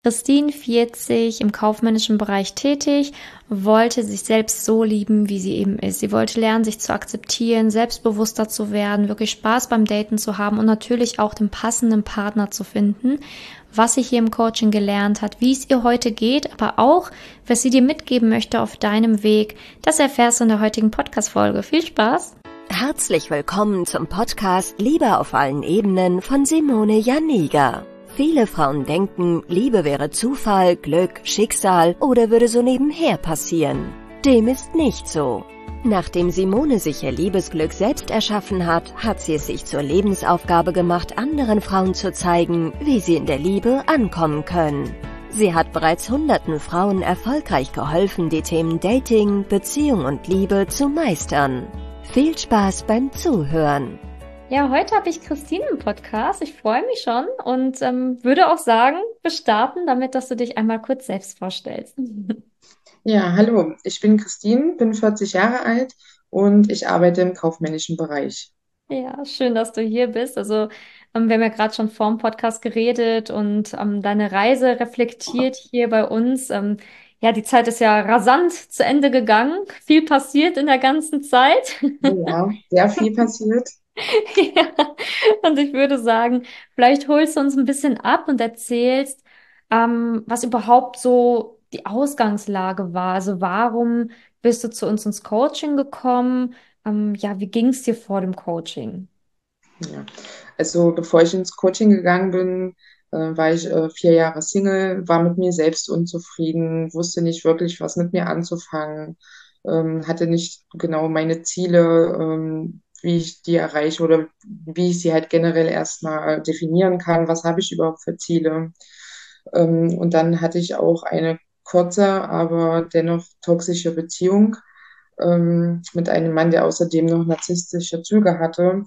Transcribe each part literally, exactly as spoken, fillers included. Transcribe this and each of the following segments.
Christine, vierzig, im kaufmännischen Bereich tätig, wollte sich selbst so lieben, wie sie eben ist. Sie wollte lernen, sich zu akzeptieren, selbstbewusster zu werden, wirklich Spaß beim Daten zu haben und natürlich auch den passenden Partner zu finden, was sie hier im Coaching gelernt hat, wie es ihr heute geht, aber auch, was sie dir mitgeben möchte auf deinem Weg. Das erfährst du in der heutigen Podcast-Folge. Viel Spaß! Herzlich willkommen zum Podcast Liebe auf allen Ebenen von Simone Janiga. Viele Frauen denken, Liebe wäre Zufall, Glück, Schicksal oder würde so nebenher passieren. Dem ist nicht so. Nachdem Simone sich ihr Liebesglück selbst erschaffen hat, hat sie es sich zur Lebensaufgabe gemacht, anderen Frauen zu zeigen, wie sie in der Liebe ankommen können. Sie hat bereits hunderten Frauen erfolgreich geholfen, die Themen Dating, Beziehung und Liebe zu meistern. Viel Spaß beim Zuhören! Ja, heute habe ich Christine im Podcast. Ich freue mich schon und ähm, würde auch sagen, wir starten damit, dass du dich einmal kurz selbst vorstellst. Ja, hallo, ich bin Christine, bin vierzig Jahre alt und ich arbeite im kaufmännischen Bereich. Ja, schön, dass du hier bist. Also, ähm, wir haben ja gerade schon vor dem Podcast geredet und ähm, deine Reise reflektiert hier bei uns. Ähm, ja, die Zeit ist ja rasant zu Ende gegangen. Viel passiert in der ganzen Zeit. Ja, sehr viel passiert. Ja, und ich würde sagen, vielleicht holst du uns ein bisschen ab und erzählst, ähm, was überhaupt so die Ausgangslage war. Also warum bist du zu uns ins Coaching gekommen? Ähm, ja, wie ging es dir vor dem Coaching? Ja. Also bevor ich ins Coaching gegangen bin, äh, war ich äh, vier Jahre Single, war mit mir selbst unzufrieden, wusste nicht wirklich, was mit mir anzufangen, ähm, hatte nicht genau meine Ziele, ähm, wie ich die erreiche oder wie ich sie halt generell erstmal definieren kann, was habe ich überhaupt für Ziele. Ähm, und dann hatte ich auch eine kurze, aber dennoch toxische Beziehung ähm, mit einem Mann, der außerdem noch narzisstische Züge hatte.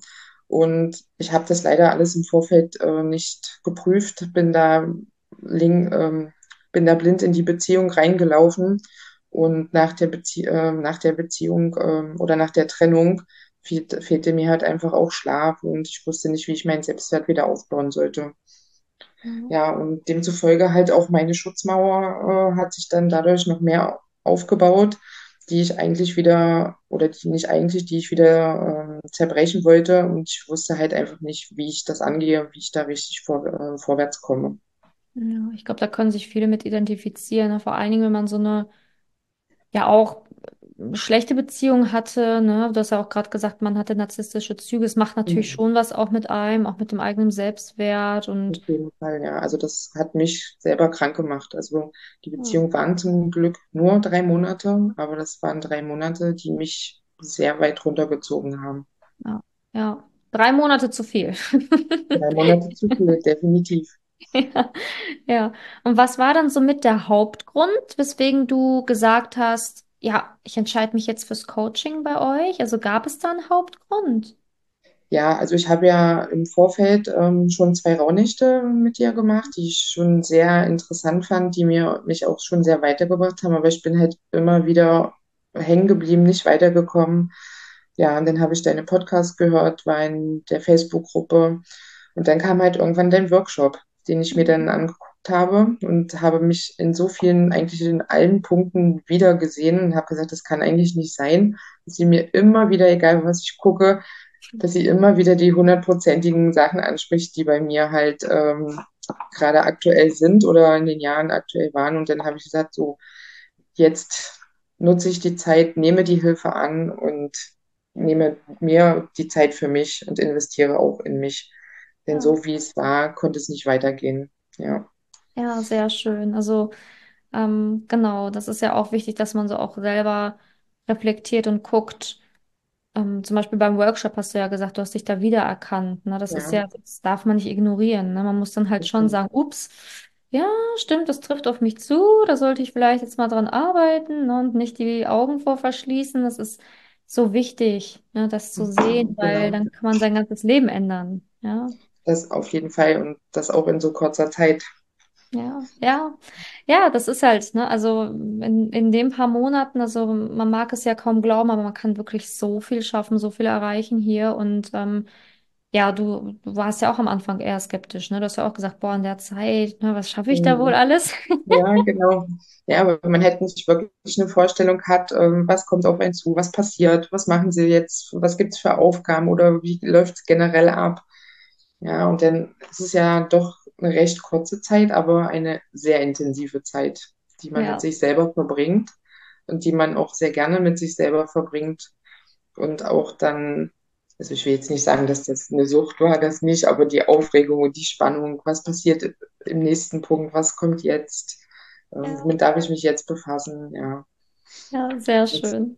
Und ich habe das leider alles im Vorfeld äh, nicht geprüft, bin da, ling, ähm, bin da blind in die Beziehung reingelaufen. Und nach der, Bezie äh, nach der Beziehung ähm, oder nach der Trennung fehlt, fehlte mir halt einfach auch Schlaf und ich wusste nicht, wie ich meinen Selbstwert wieder aufbauen sollte. Mhm. Ja, und demzufolge halt auch meine Schutzmauer äh, hat sich dann dadurch noch mehr aufgebaut, die ich eigentlich wieder, oder die nicht eigentlich, die ich wieder ähm, zerbrechen wollte. Und ich wusste halt einfach nicht, wie ich das angehe, wie ich da richtig vor, äh, vorwärts komme. Ja, ich glaube, da können sich viele mit identifizieren, ne? Vor allen Dingen, wenn man so eine ja auch schlechte Beziehung hatte, ne? Du hast ja auch gerade gesagt, man hatte narzisstische Züge. Es macht natürlich Mhm. schon was auch mit einem, auch mit dem eigenen Selbstwert und Auf jeden Fall, ja. Also das hat mich selber krank gemacht. Also die ja, Beziehung waren zum Glück nur drei Monate, aber das waren drei Monate, die mich sehr weit runtergezogen haben. ja, ja. Drei Monate zu viel. Drei Monate zu viel, definitiv. Ja, ja. Und was war dann so mit der Hauptgrund, weswegen du gesagt hast, ja, ich entscheide mich jetzt fürs Coaching bei euch? Also gab es da einen Hauptgrund? Ja, also ich habe ja im Vorfeld ähm, schon zwei Rauhnächte mit dir gemacht, die ich schon sehr interessant fand, die mir mich auch schon sehr weitergebracht haben, aber ich bin halt immer wieder hängen geblieben, nicht weitergekommen. Ja, und dann habe ich deine Podcast gehört, war in der Facebook-Gruppe und dann kam halt irgendwann dein Workshop, den ich mir dann angeguckt habe und habe mich in so vielen, eigentlich in allen Punkten wiedergesehen und habe gesagt, das kann eigentlich nicht sein, dass sie mir immer wieder, egal was ich gucke, dass sie immer wieder die hundertprozentigen Sachen anspricht, die bei mir halt ähm, gerade aktuell sind oder in den Jahren aktuell waren. Und dann habe ich gesagt, so, jetzt nutze ich die Zeit, nehme die Hilfe an und nehme mir die Zeit für mich und investiere auch in mich. Denn Ja, so wie es war, konnte es nicht weitergehen. Ja, ja, sehr schön. Also ähm, genau, das ist ja auch wichtig, dass man so auch selber reflektiert und guckt. Ähm, zum Beispiel beim Workshop hast du ja gesagt, du hast dich da wiedererkannt. Ne? Das ist ja, ja, das darf man nicht ignorieren. Ne? Man muss dann halt das schon stimmt. sagen, ups, ja, stimmt, das trifft auf mich zu. Da sollte ich vielleicht jetzt mal dran arbeiten, ne? Und nicht die Augen vor verschließen. Das ist so wichtig, ne? Das zu sehen, weil Genau. dann kann man sein ganzes Leben ändern. Ja. Das auf jeden Fall und das auch in so kurzer Zeit. Ja, ja, ja, das ist halt, ne, also in, in den paar Monaten, also man mag es ja kaum glauben, aber man kann wirklich so viel schaffen, so viel erreichen hier und ähm, Ja, du, du warst ja auch am Anfang eher skeptisch, ne? Du hast ja auch gesagt, boah, in der Zeit, ne, was schaffe ich da wohl Mhm. alles? Ja, genau. Ja, aber man hätte nicht wirklich eine Vorstellung hat, ähm, was kommt auf einen zu, was passiert, was machen sie jetzt, was gibt's für Aufgaben oder wie läuft es generell ab. Ja, und dann ist es ja doch eine recht kurze Zeit, aber eine sehr intensive Zeit, die man mit Ja, sich selber verbringt und die man auch sehr gerne mit sich selber verbringt und auch dann, also ich will jetzt nicht sagen, dass das eine Sucht war, das nicht, aber die Aufregung und die Spannung, was passiert im nächsten Punkt, was kommt jetzt, ähm, ja, womit darf ich mich jetzt befassen, ja. ja, sehr Das, schön.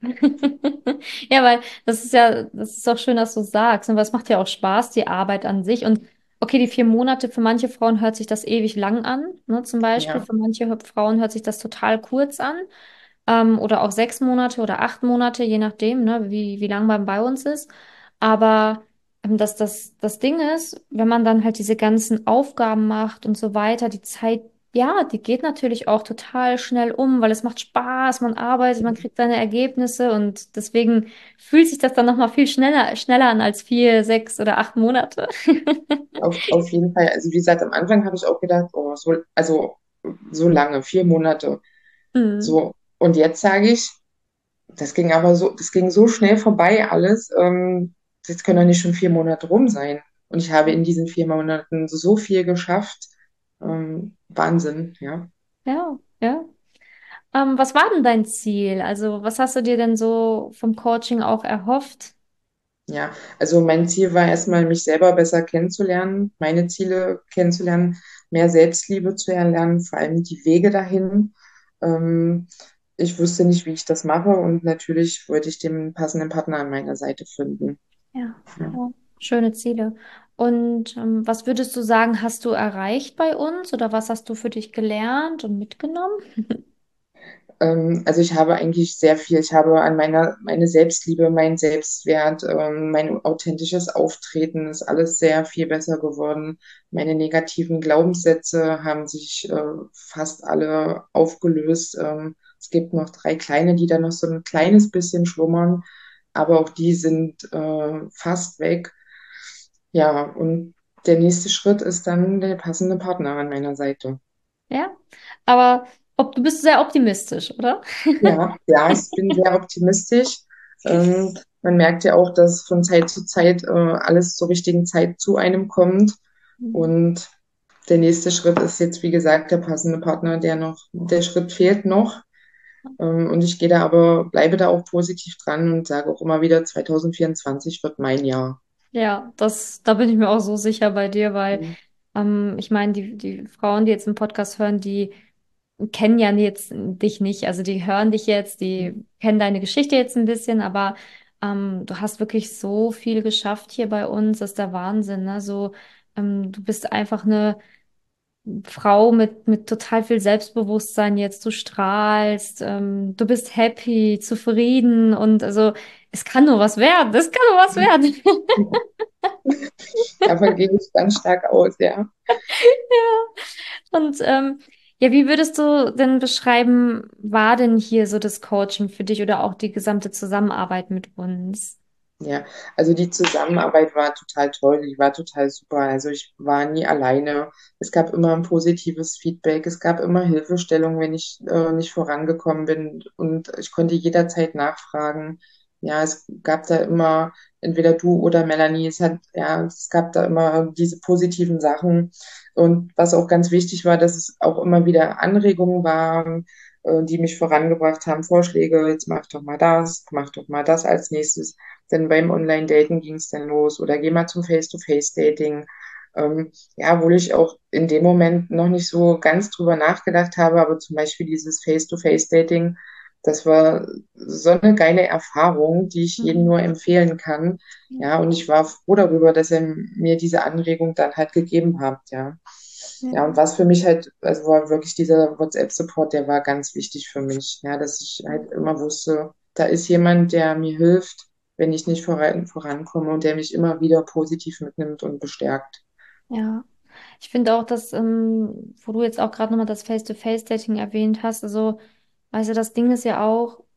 Ja, weil das ist ja, das ist auch schön, dass du sagst, und es macht ja auch Spaß, die Arbeit an sich. Und okay, die vier Monate, für manche Frauen hört sich das ewig lang an, ne? Zum Beispiel, ja, für manche Hö- Frauen hört sich das total kurz an. Ähm, oder auch sechs Monate oder acht Monate, je nachdem, ne, wie, wie lang man bei uns ist. Aber ähm, das, das, das Ding ist, wenn man dann halt diese ganzen Aufgaben macht und so weiter, die Zeit, ja, die geht natürlich auch total schnell um, weil es macht Spaß, man arbeitet, man kriegt seine Ergebnisse und deswegen fühlt sich das dann nochmal viel schneller, schneller an als vier, sechs oder acht Monate. auf, auf jeden Fall. Also wie gesagt, am Anfang habe ich auch gedacht, oh, so, also so lange, vier Monate, Mhm. so. Und jetzt sage ich, das ging aber so, das ging so schnell vorbei alles. Ähm, jetzt können doch nicht schon vier Monate rum sein. Und ich habe in diesen vier Monaten so viel geschafft. Ähm, Wahnsinn, ja. Ja, ja. Ähm, was war denn dein Ziel? Also, was hast du dir denn so vom Coaching auch erhofft? Ja, also mein Ziel war erstmal, mich selber besser kennenzulernen, meine Ziele kennenzulernen, mehr Selbstliebe zu erlernen, vor allem die Wege dahin. Ähm, ich wusste nicht, wie ich das mache und natürlich wollte ich den passenden Partner an meiner Seite finden. Ja, Ja. ja, schöne Ziele. Und ähm, was würdest du sagen, hast du erreicht bei uns oder was hast du für dich gelernt und mitgenommen? Ähm, also ich habe eigentlich sehr viel. Ich habe an meiner, meine Selbstliebe, meinen Selbstwert, ähm, mein authentisches Auftreten ist alles sehr viel besser geworden. Meine negativen Glaubenssätze haben sich äh, fast alle aufgelöst. Ähm, es gibt noch drei kleine, die da noch so ein kleines bisschen schlummern, aber auch die sind äh, fast weg. Ja, und der nächste Schritt ist dann der passende Partner an meiner Seite. Ja, aber ob, du bist sehr optimistisch, oder? Ja, ja, ich bin sehr optimistisch. Ähm, man merkt ja auch, dass von Zeit zu Zeit äh, alles zur richtigen Zeit zu einem kommt. Mhm. Und der nächste Schritt ist jetzt, wie gesagt, der passende Partner, der noch, der Schritt fehlt noch. Ähm, und ich gehe da aber, bleibe da auch positiv dran und sage auch immer wieder, zwanzig vierundzwanzig wird mein Jahr. Ja, das, da bin ich mir auch so sicher bei dir, weil Mhm. ähm, ich meine, die, die Frauen, die jetzt einen Podcast hören, die kennen ja jetzt dich nicht. Also die hören dich jetzt, die kennen deine Geschichte jetzt ein bisschen, aber ähm, du hast wirklich so viel geschafft hier bei uns. Das ist der Wahnsinn, ne? So, ähm, du bist einfach eine Frau mit, mit total viel Selbstbewusstsein jetzt. Du strahlst, ähm, du bist happy, zufrieden und also es kann nur was werden. Es kann nur was werden. Davon gehe ich ganz stark aus, ja. Und ähm, ja, wie würdest du denn beschreiben, war denn hier so das Coaching für dich oder auch die gesamte Zusammenarbeit mit uns? Ja, also die Zusammenarbeit war total toll, die war total super. Also ich war nie alleine. Es gab immer ein positives Feedback, es gab immer Hilfestellung, wenn ich äh, nicht vorangekommen bin und ich konnte jederzeit nachfragen. Ja, es gab da immer entweder du oder Melanie. Es hat, ja, es gab da immer diese positiven Sachen. Und was auch ganz wichtig war, dass es auch immer wieder Anregungen waren, äh, die mich vorangebracht haben, Vorschläge, jetzt mach doch mal das, mach doch mal das als nächstes. Denn beim Online-Dating ging es dann los oder geh mal zum Face-to-Face-Dating. Ähm, ja, obwohl ich auch in dem Moment noch nicht so ganz drüber nachgedacht habe, aber zum Beispiel dieses Face-to-Face-Dating, das war so eine geile Erfahrung, die ich jedem Mhm. nur empfehlen kann. Ja, und ich war froh darüber, dass er mir diese Anregung dann halt gegeben hat, ja. Ja, Ja, und was für mich halt, also war wirklich dieser WhatsApp-Support, der war ganz wichtig für mich, ja, dass ich halt immer wusste, da ist jemand, der mir hilft, wenn ich nicht voran, vorankomme und der mich immer wieder positiv mitnimmt und bestärkt. ja. Ich finde auch, dass, ähm, wo du jetzt auch gerade nochmal das Face-to-Face-Dating erwähnt hast, also, also das Ding ist ja auch,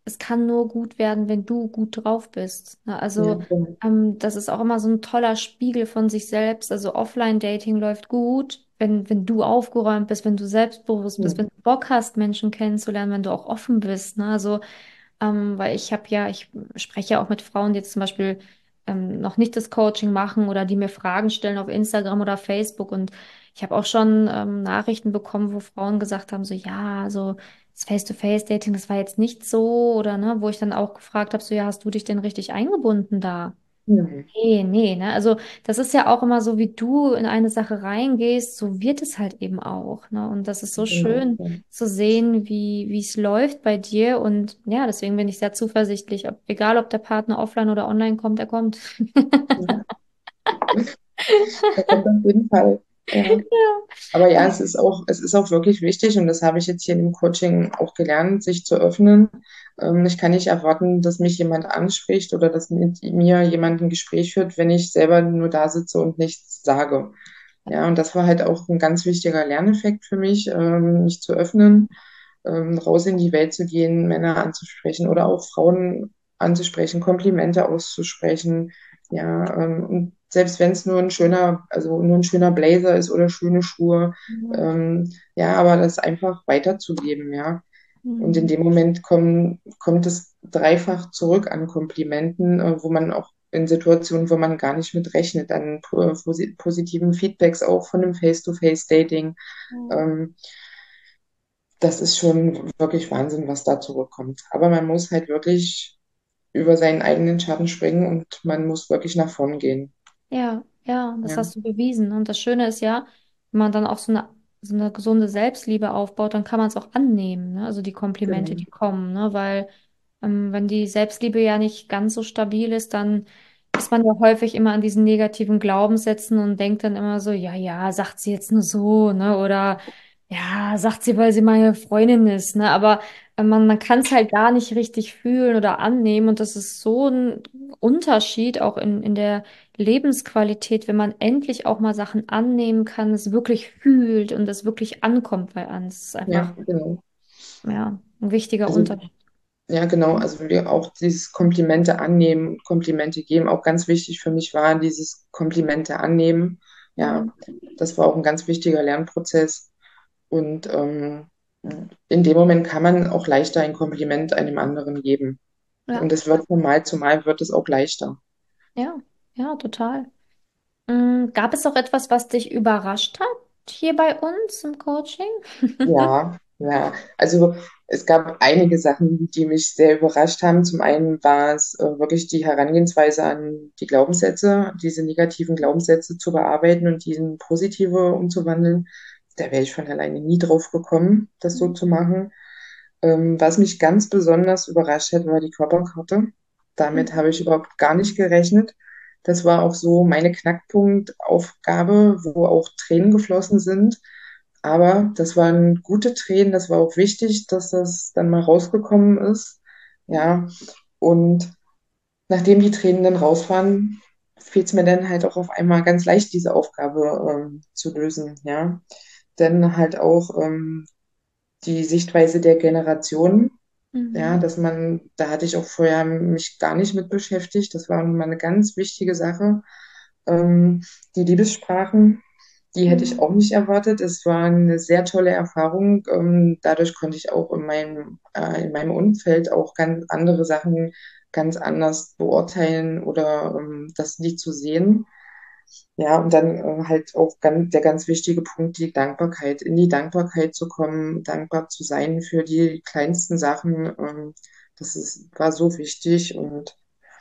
es kann nur gut werden, wenn du gut drauf bist. Ne? Ja, Also genau. ähm, das ist auch immer so ein toller Spiegel von sich selbst. Also Offline-Dating läuft gut, wenn, wenn du aufgeräumt bist, wenn du selbstbewusst bist, Ja. wenn du Bock hast, Menschen kennenzulernen, wenn du auch offen bist. Ne? Also ähm, weil ich habe ja, ich spreche ja auch mit Frauen, die jetzt zum Beispiel ähm, noch nicht das Coaching machen oder die mir Fragen stellen auf Instagram oder Facebook. Und ich habe auch schon ähm, Nachrichten bekommen, wo Frauen gesagt haben, so ja, so das Face-to-Face-Dating, das war jetzt nicht so, oder ne, wo ich dann auch gefragt habe, so ja, hast du dich denn richtig eingebunden da? Ja, Nee, nee, ne? Also das ist ja auch immer so, wie du in eine Sache reingehst, so wird es halt eben auch, ne? Und das ist so genau. schön Ja. zu sehen, wie, wie es läuft bei dir. Und ja, deswegen bin ich sehr zuversichtlich, ob, egal ob der Partner offline oder online kommt, er kommt. Ja. Da kommt auf jeden Fall. Ja. Aber ja, es ist auch, es ist auch wirklich wichtig und das habe ich jetzt hier im Coaching auch gelernt, sich zu öffnen. Ähm, ich kann nicht erwarten, dass mich jemand anspricht oder dass mit mir jemand ein Gespräch führt, wenn ich selber nur da sitze und nichts sage. Ja, und das war halt auch ein ganz wichtiger Lerneffekt für mich, ähm, mich zu öffnen, ähm, raus in die Welt zu gehen, Männer anzusprechen oder auch Frauen anzusprechen, Komplimente auszusprechen. Ja, ähm, und selbst wenn es nur ein schöner, also nur ein schöner Blazer ist oder schöne Schuhe, Mhm. ähm, ja, aber das einfach weiterzugeben, ja. Und in Mhm. dem Moment kommen, kommt es dreifach zurück an Komplimenten, äh, wo man auch in Situationen, wo man gar nicht mit rechnet, an po- posi- positiven Feedbacks auch von einem Face-to-Face-Dating. Mhm. Ähm, Das ist schon wirklich Wahnsinn, was da zurückkommt. Aber man muss halt wirklich über seinen eigenen Schatten springen und man muss wirklich nach vorn gehen. Ja, ja, das Ja, hast du bewiesen. Und das Schöne ist ja, wenn man dann auch so eine, so eine gesunde Selbstliebe aufbaut, dann kann man es auch annehmen, ne? Also die Komplimente, genau. die kommen, ne? Weil ähm, wenn die Selbstliebe ja nicht ganz so stabil ist, dann ist man ja häufig immer an diesen negativen Glaubenssätzen und denkt dann immer so, ja, ja, sagt sie jetzt nur so, ne? Oder ja, sagt sie, weil sie meine Freundin ist, ne? Aber äh, man, man kann es halt gar nicht richtig fühlen oder annehmen. Und das ist so ein Unterschied auch in, in der Lebensqualität, wenn man endlich auch mal Sachen annehmen kann, es wirklich fühlt und es wirklich ankommt bei uns. Das ist Ja, einfach, genau. ja, ein wichtiger Also, Unterschied. ja, genau. Also wir auch dieses Komplimente annehmen, Komplimente geben, auch ganz wichtig für mich war dieses Komplimente annehmen. Ja, Mhm. das war auch ein ganz wichtiger Lernprozess. Und ähm, in dem Moment kann man auch leichter ein Kompliment einem anderen geben. Ja, Und es wird von Mal zu Mal wird es auch leichter. ja, ja, total. Mm, gab es auch etwas, was dich überrascht hat hier bei uns im Coaching? Ja, ja. Also es gab einige Sachen, die mich sehr überrascht haben. Zum einen war es äh, wirklich die Herangehensweise an die Glaubenssätze, diese negativen Glaubenssätze zu bearbeiten und die in positive umzuwandeln. Da wäre ich von alleine nie drauf gekommen, das so zu machen. Ähm, was mich ganz besonders überrascht hat, war die Körperkarte. Damit habe ich überhaupt gar nicht gerechnet. Das war auch so meine Knackpunktaufgabe, wo auch Tränen geflossen sind. Aber das waren gute Tränen, das war auch wichtig, dass das dann mal rausgekommen ist. Ja, und nachdem die Tränen dann raus waren, fiel es mir dann halt auch auf einmal ganz leicht, diese Aufgabe ähm, zu lösen. Ja, dann halt auch ähm, die Sichtweise der Generationen. Ja, Mhm. dass man, da hatte ich auch vorher mich gar nicht mit beschäftigt. Das war mal eine ganz wichtige Sache. Ähm, Die Liebessprachen, die hätte ich Mhm. auch nicht erwartet. Es war eine sehr tolle Erfahrung. Ähm, dadurch konnte ich auch in meinem, äh, in meinem Umfeld auch ganz andere Sachen ganz anders beurteilen oder ähm, das Lied zu sehen. Ja, und dann äh, halt auch ganz, der ganz wichtige Punkt, die Dankbarkeit, in die Dankbarkeit zu kommen, dankbar zu sein für die kleinsten Sachen. Ähm, das ist, war so wichtig und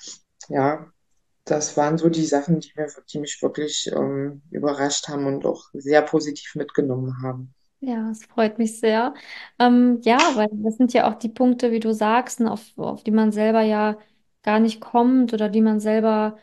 ja, das waren so die Sachen, die mir, die mich wirklich ähm, überrascht haben und auch sehr positiv mitgenommen haben. Ja, es freut mich sehr. Ähm, ja, weil das sind ja auch die Punkte, wie du sagst, ne, auf, auf die man selber ja gar nicht kommt oder die man selber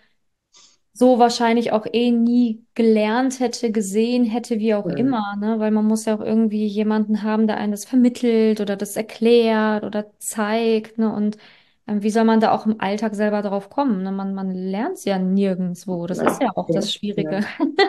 so wahrscheinlich auch eh nie gelernt hätte, gesehen hätte, wie auch Ja, immer, ne? Weil man muss ja auch irgendwie jemanden haben, der einem das vermittelt oder das erklärt oder zeigt, ne? Und ähm, wie soll man da auch im Alltag selber drauf kommen, ne? Man, man lernt es ja nirgendwo. Das ist ja, ja auch ja, das ja. Schwierige.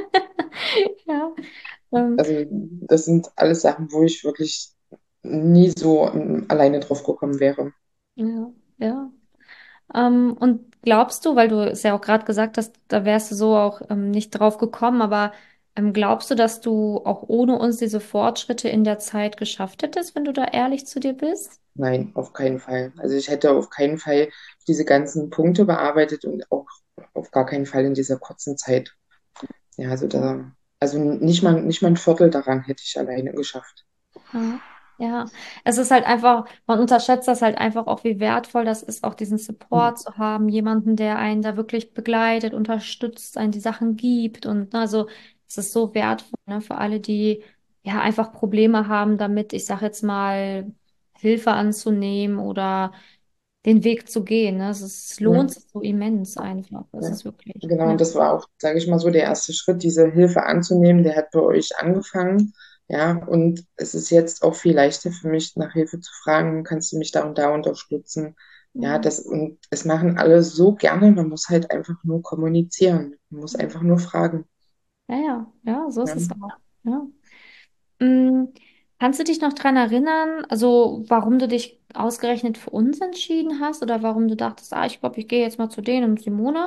Ja. Ähm, Also das sind alles Sachen, wo ich wirklich nie so ähm, alleine drauf gekommen wäre. Ja, ja. Ähm, und glaubst du, weil du es ja auch gerade gesagt hast, da wärst du so auch ähm, nicht drauf gekommen, aber ähm, glaubst du, dass du auch ohne uns diese Fortschritte in der Zeit geschafft hättest, wenn du da ehrlich zu dir bist? Nein, auf keinen Fall. Also ich hätte auf keinen Fall diese ganzen Punkte bearbeitet und auch auf gar keinen Fall in dieser kurzen Zeit. Ja, also da, also nicht mal, nicht mal ein Viertel daran hätte ich alleine geschafft. Ja, ja. Es ist halt einfach, man unterschätzt das halt einfach auch, wie wertvoll das ist, auch diesen Hm. Support zu haben, jemanden, der einen da wirklich begleitet, unterstützt, einen die Sachen gibt und ne, also es ist so wertvoll, ne, für alle, die ja einfach Probleme haben damit, ich sag jetzt mal, Hilfe anzunehmen oder den Weg zu gehen, ne? Es ist, es lohnt Ja. sich so immens einfach. Das Ja, ist wirklich, genau. Und ja. das war auch, sage ich mal so, der erste Schritt, diese Hilfe anzunehmen. Der hat bei euch angefangen. Ja, und es ist jetzt auch viel leichter für mich, nach Hilfe zu fragen, kannst du mich da und da unterstützen? Ja, Mhm. das, und es machen alle so gerne. Man muss halt einfach nur kommunizieren. Man muss einfach nur fragen. Ja, ja, ja, so Ja. ist es auch. Ja. Mm, Kannst du dich noch dran erinnern, also warum du dich ausgerechnet für uns entschieden hast oder warum du dachtest, ah, ich glaube, ich gehe jetzt mal zu denen und Simone?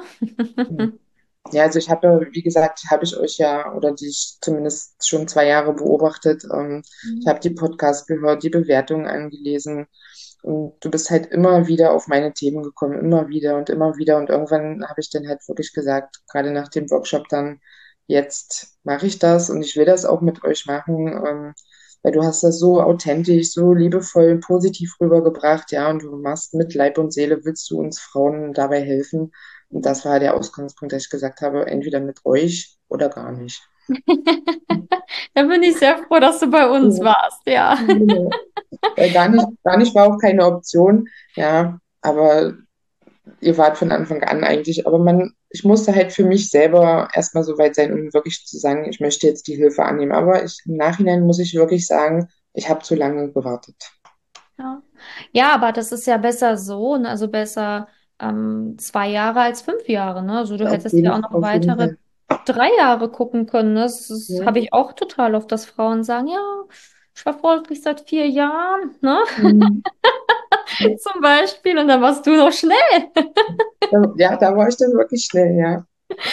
Ja, also ich habe, wie gesagt, habe ich euch ja oder dich zumindest schon zwei Jahre beobachtet. Ähm, ich Mhm. habe die Podcasts gehört, die Bewertungen angelesen und du bist halt immer wieder auf meine Themen gekommen, immer wieder und immer wieder und irgendwann habe ich dann halt wirklich gesagt, gerade nach dem Workshop dann, jetzt mache ich das und ich will das auch mit euch machen, ähm, weil du hast das so authentisch, so liebevoll, positiv rübergebracht, ja, und du machst mit Leib und Seele, willst du uns Frauen dabei helfen. Und das war der Ausgangspunkt, dass ich gesagt habe, entweder mit euch oder gar nicht. Da bin ich sehr froh, dass du bei uns Ja, warst, ja. genau. Weil gar nicht, gar nicht war auch keine Option, ja, aber ihr wart von Anfang an eigentlich, aber man, ich musste halt für mich selber erstmal so weit sein, um wirklich zu sagen, ich möchte jetzt die Hilfe annehmen. Aber ich, im Nachhinein muss ich wirklich sagen, ich habe zu lange gewartet. Ja. Ja, aber das ist ja besser so, ne? Also besser ähm, zwei Jahre als fünf Jahre, ne? Also du Auf hättest ja auch jeden, noch auf jeden weitere Fall. drei Jahre gucken können. Ne? Das, das Ja. habe ich auch total oft, dass Frauen sagen, ja, ich verfolge dich seit vier Jahren, ne? Mhm. Zum Beispiel. Und dann warst du noch schnell. Ja, da war ich dann wirklich schnell, ja.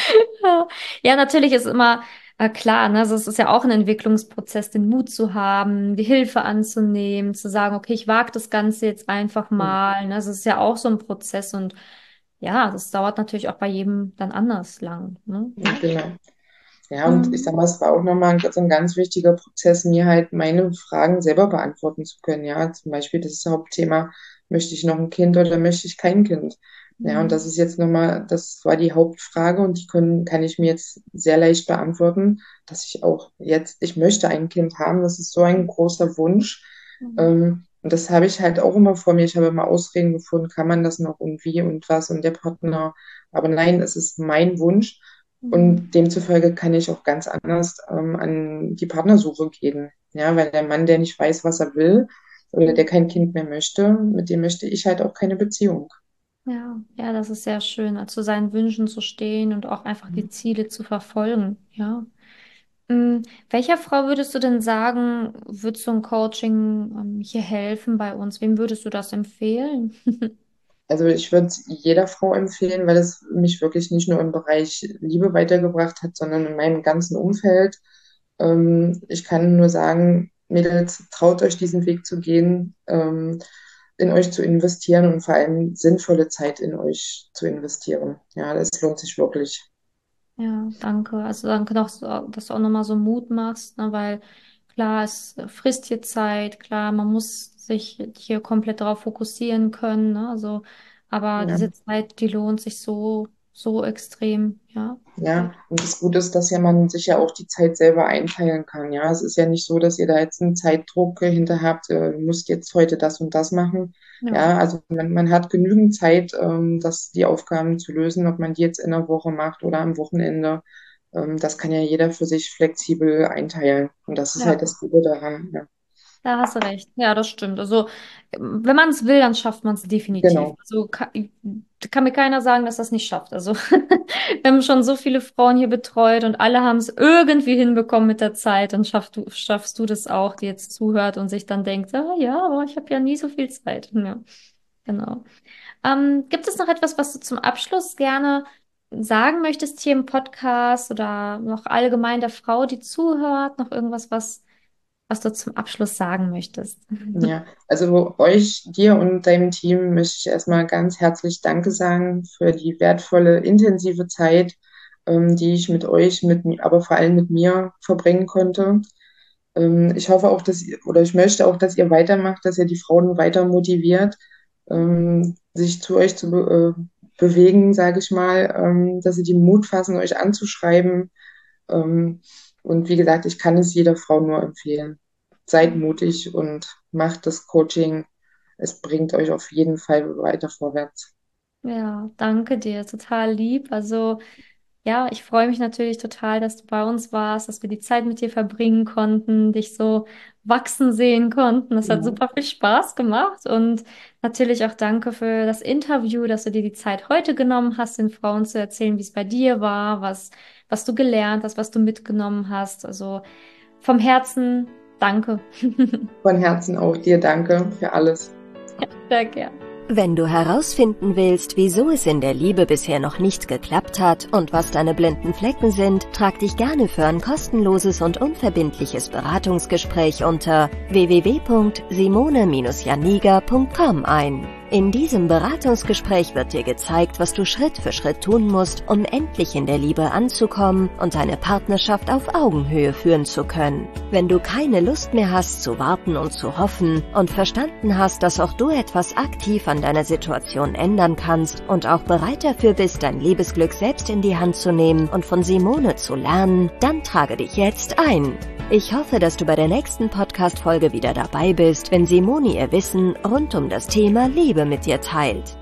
Ja, ja, natürlich ist immer äh, klar, ne? Also es ist ja auch ein Entwicklungsprozess, den Mut zu haben, die Hilfe anzunehmen, zu sagen, okay, ich wage das Ganze jetzt einfach mal. Ne? Das ist ja auch so ein Prozess und ja, das dauert natürlich auch bei jedem dann anders lang. Ne? Ja. Genau. Ja, und ich Mhm. sag mal, es war auch nochmal ein, so ein ganz wichtiger Prozess, mir halt meine Fragen selber beantworten zu können. Ja, zum Beispiel das Hauptthema, möchte ich noch ein Kind oder möchte ich kein Kind? Ja, und das Mhm. ist jetzt nochmal, das war die Hauptfrage und die können, kann ich mir jetzt sehr leicht beantworten, dass ich auch jetzt, ich möchte ein Kind haben. Das ist so ein großer Wunsch. Mhm. Ähm, und das habe ich halt auch immer vor mir. Ich habe immer Ausreden gefunden, kann man das noch und wie und was und der Partner. Aber nein, es ist mein Wunsch. Mhm. Und demzufolge kann ich auch ganz anders ähm, an die Partnersuche gehen. Ja, weil der Mann, der nicht weiß, was er will oder der Mhm. kein Kind mehr möchte, mit dem möchte ich halt auch keine Beziehung. Ja, ja, das ist sehr schön, also zu seinen Wünschen zu stehen und auch einfach die Ziele zu verfolgen. Ja. Mm, Welcher Frau würdest du denn sagen, wird so ein Coaching ähm, hier helfen bei uns? Wem würdest du das empfehlen? Also ich würde es jeder Frau empfehlen, weil es mich wirklich nicht nur im Bereich Liebe weitergebracht hat, sondern in meinem ganzen Umfeld. Ähm, ich kann nur sagen, Mädels, traut euch diesen Weg zu gehen, ähm, in euch zu investieren und vor allem sinnvolle Zeit in euch zu investieren. Ja, das lohnt sich wirklich. Ja, danke. Also danke, dass du, dass du auch nochmal so Mut machst, ne? Weil klar, es frisst hier Zeit, klar, man muss sich hier komplett darauf fokussieren können, ne? Also, aber Ja. diese Zeit, die lohnt sich so, so extrem, ja, Ja, wirklich. und das Gute ist, dass ja man sich ja auch die Zeit selber einteilen kann. Ja, es ist ja nicht so, dass ihr da jetzt einen Zeitdruck hinter habt, äh, du musst jetzt heute das und das machen. Ja, Ja, also man, man hat genügend Zeit, ähm, das, die Aufgaben zu lösen, ob man die jetzt in der Woche macht oder am Wochenende. Ähm, das kann ja jeder für sich flexibel einteilen. Und das ist halt ja. das Gute daran. Ja, Da hast du recht. Ja, das stimmt. Also, ähm, wenn man es will, dann schafft man es definitiv. genau. Also, kann, kann mir keiner sagen, dass das nicht schafft. Also, wir haben schon so viele Frauen hier betreut und alle haben es irgendwie hinbekommen mit der Zeit. Dann schaffst du, schaffst du das auch, die jetzt zuhört und sich dann denkt, ah, ja, aber ich habe ja nie so viel Zeit. Ja. Genau. Ähm, gibt es noch etwas, was du zum Abschluss gerne sagen möchtest hier im Podcast oder noch allgemein der Frau, die zuhört? Noch irgendwas, was, was du zum Abschluss sagen möchtest? Ja, also euch, dir und deinem Team möchte ich erstmal ganz herzlich Danke sagen für die wertvolle, intensive Zeit, ähm, die ich mit euch, mit mir, aber vor allem mit mir verbringen konnte. Ähm, ich hoffe auch, dass ihr, oder ich möchte auch, dass ihr weitermacht, dass ihr die Frauen weiter motiviert, ähm, sich zu euch zu be äh, bewegen, sage ich mal, ähm, dass sie den Mut fassen, euch anzuschreiben. Ähm, und wie gesagt, ich kann es jeder Frau nur empfehlen. Seid mutig und macht das Coaching. Es bringt euch auf jeden Fall weiter vorwärts. Ja, danke dir, total lieb. Also ja, ich freue mich natürlich total, dass du bei uns warst, dass wir die Zeit mit dir verbringen konnten, dich so wachsen sehen konnten. Das hat Ja. super viel Spaß gemacht und natürlich auch danke für das Interview, dass du dir die Zeit heute genommen hast, den Frauen zu erzählen, wie es bei dir war, was, was du gelernt hast, was du mitgenommen hast. Also vom Herzen danke. Von Herzen auch dir danke für alles. Sehr gern. Wenn du herausfinden willst, wieso es in der Liebe bisher noch nicht geklappt hat und was deine blinden Flecken sind, trag dich gerne für ein kostenloses und unverbindliches Beratungsgespräch unter w w w punkt simone janiga punkt com ein. In diesem Beratungsgespräch wird dir gezeigt, was du Schritt für Schritt tun musst, um endlich in der Liebe anzukommen und deine Partnerschaft auf Augenhöhe führen zu können. Wenn du keine Lust mehr hast zu warten und zu hoffen und verstanden hast, dass auch du etwas aktiv an deiner Situation ändern kannst und auch bereit dafür bist, dein Liebesglück selbst in die Hand zu nehmen und von Simone zu lernen, dann trage dich jetzt ein. Ich hoffe, dass du bei der nächsten Podcast-Folge wieder dabei bist, wenn Simone ihr Wissen rund um das Thema Liebe mit dir teilt.